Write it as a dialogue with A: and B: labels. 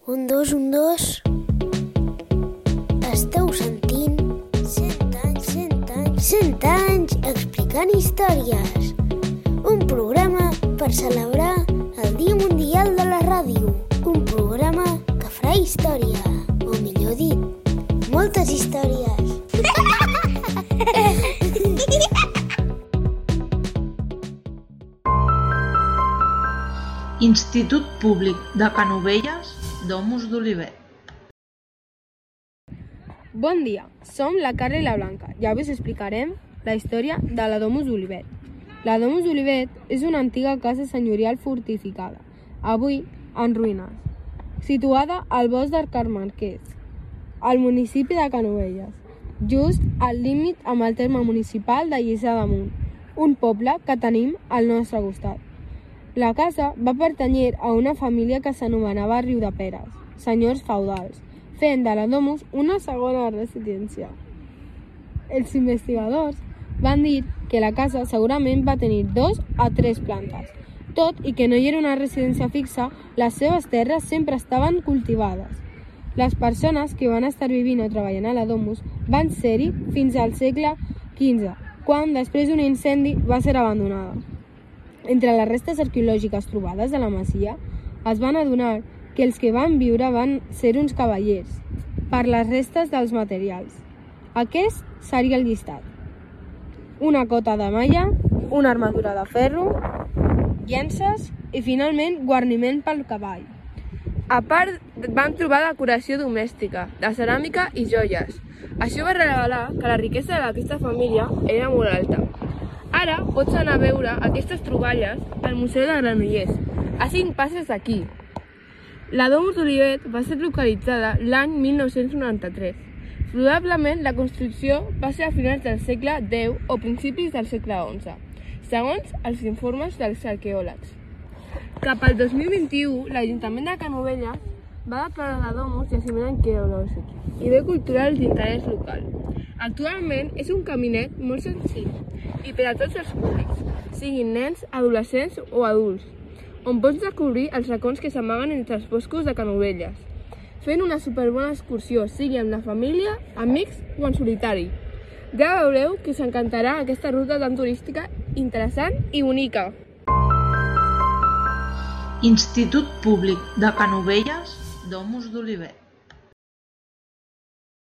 A: Un, dos. Esteu sentint 100 anys explicant històries. Un programa per celebrar el Dia Mundial de la Ràdio. Un programa que farà història, o millor dit, moltes històries.
B: Institut Públic de Canovelles, Domus d'Olivet.
C: Bon dia, som la Carla i la Blanca i avui us explicarem la història de la Domus d'Olivet. La Domus d'Olivet és una antiga casa senyorial fortificada, avui en ruïnes, situada al bosc del Carmarquès, al municipi de Canovelles, just al límit amb el terme municipal de Lliçà d'Amunt, un poble que tenim al nostre costat. La casa va pertanyer a una família que s'anomenava Riudeperes, senyors feudals, fent de la Domus una segona residència. Els investigadors van dir que la casa segurament va tenir 2 a 3 plantes. Tot i que no hi era una residència fixa, les seves terres sempre estaven cultivades. Les persones que van estar vivint o treballant a la Domus van ser-hi fins al segle XV, quan després d'un incendi va ser abandonada. Entre les restes arqueològiques trobades a la masia, es van adonar que els que van viure van ser uns cavallers, per les restes dels materials. Aquest seria el llistat: una cota de malla, una armadura de ferro, llences i, finalment, guarniment pel cavall. A part, van trobar decoració domèstica, de ceràmica i joies. Això va revelar que la riquesa d'aquesta família era molt alta. Ara pots anar a veure aquestes troballes al Museu de Granollers, a 5 passes d'aquí. La Domus d'Olivet va ser localitzada l'any 1993. Probablement la construcció va ser a finals del segle X o principis del segle XI, segons els informes dels arqueòlegs. Cap al 2021, l'Ajuntament de Canovelles va declarar la Domus jaciment arqueològic i bé cultural d'interès local. Actualment és un caminet molt senzill i per a tots els públics, siguin nens, adolescents o adults, on pots descobrir els racons que s'amaguen entre els boscos de Canovelles, fent una superbona excursió, sigui amb la família, amics o en solitari. Ja veureu que us encantarà aquesta ruta tan turística, interessant i bonica.
B: Institut Públic de Canovelles, Domus d'Olivet.